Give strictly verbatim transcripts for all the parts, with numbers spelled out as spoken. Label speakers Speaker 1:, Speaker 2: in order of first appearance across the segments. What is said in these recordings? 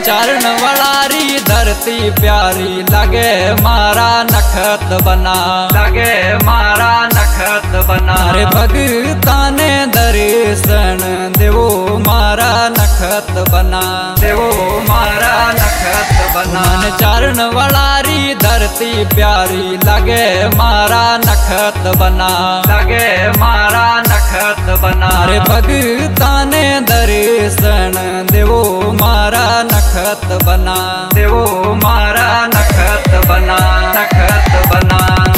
Speaker 1: चरण वलारी धरती प्यारी लगे मारा नखत बना, लगे मारा नखत बना। रे भगता ने दर्शन देवो मारा नखत बना, देवो मारा नखत बना। चरण वलारी धरती प्यारी लगे मारा नखत बना, लगे मारा नखत बना। रे भगता ने दर्शन देवो मारा नखत बना, देवो मारा नखत बना, नखत बना।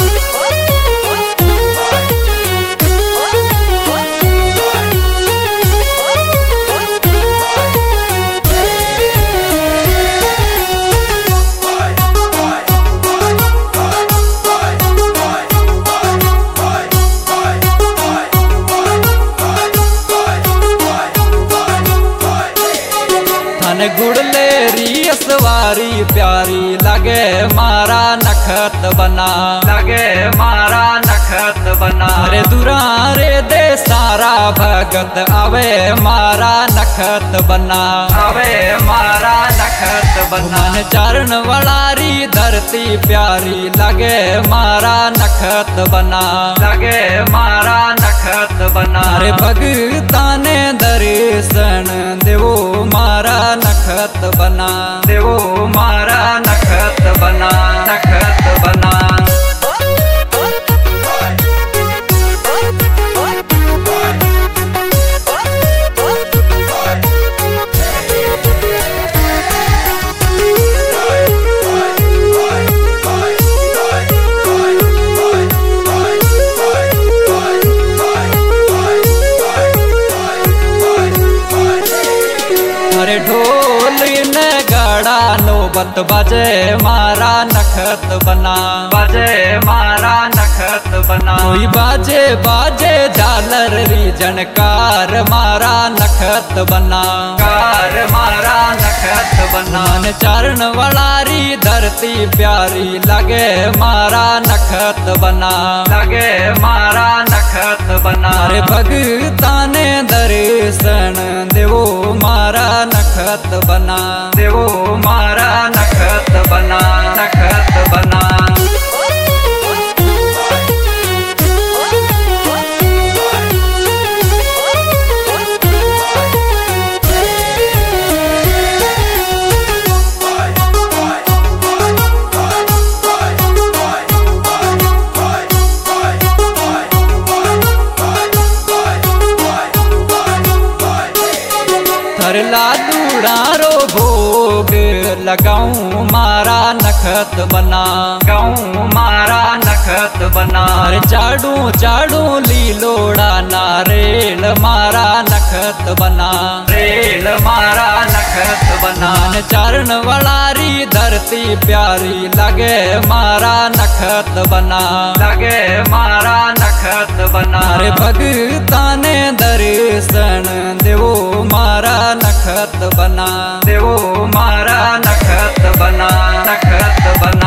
Speaker 1: गुड़लेरी सवारी प्यारी लगे मारा नखत बना, लगे मारा नखत बना। रे दुरारे दे सारा भगत आवे मारा नखत बना, आवे मारा नखत बना। चरण वलारी धरती प्यारी लगे मारा नखत बना, लगे मारा नखत बना। रे भगता ने दर्शन देवो मारा नखत बना, देवो मारा नखत बना, नखत बना। अरे ढोल नगाड़ा नौबत बजे मारा नखत बना, बजे मारा नखत बना। कोई बाजे बाजे झालर री जनकार मारा नखत बना, कार मारा नखत बना। चरण वलारी धरती प्यारी लगे मारा नखत बना, लगे मारा नखत बना। रे भगता ने दर्शन देवो मारा नखत बना, देवो मारा नखत बना, नखत बना। लाडूड़ा रो भोग लगाऊं मारा नखत बना, गाऊं मारा नखत बना। रे चाड़ू चाड़ू लीलोड़ा नारेल मारा नखत बना, रेल मारा नखत बना। चरण वलारी धरती प्यारी लगे मारा नखत बना, लगे मारा नखत बना। रे भगता ने दर्शन देवो मारा नखत बना, देवो मारा नखत बना, नखत बना।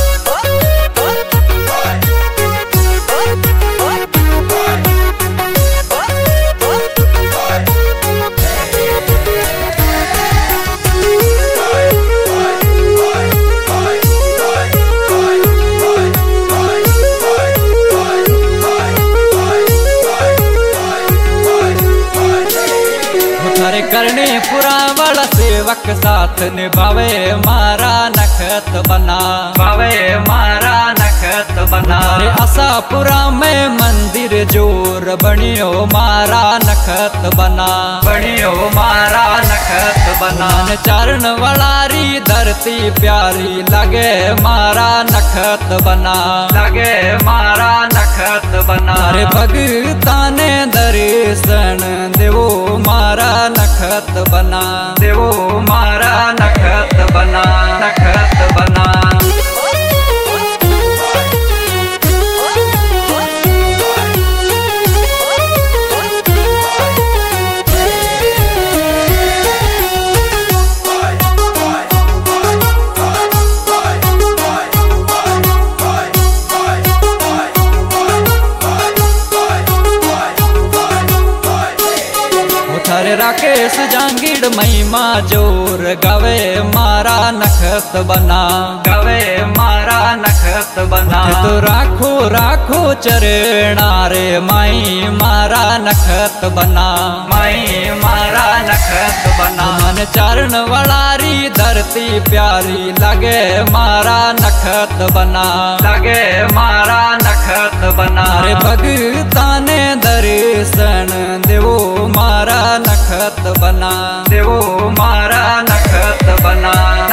Speaker 1: करने पुरा वाला सेवक साथ निभावे मारा नखत बना, भावे मारा नखत बना। रे आशापुरा में मंदिर जोर बनियो मारा नखत बना, बनियो मारा नखत बना। चरण वलारी धरती प्यारी लगे मारा नखत बना, लगे मारा नखत बना। रे भगता ने दर्शन देवो मारा नखत बना, देवो मारा नखत बना, नखत बना। राकेश जांगी भीड़ महिमा जोर गवे मारा नखत बना गवे मारा नखत बना तो राखो राखो चरणा रे माई मारा नखत बना माई मारा नखत बना मन चरण वलारी धरती प्यारी लगे मारा नखत बना लगे मारा नखत बना रे भगता ने दर्शन देवो मारा नखत बना देवो मारा नखत बना।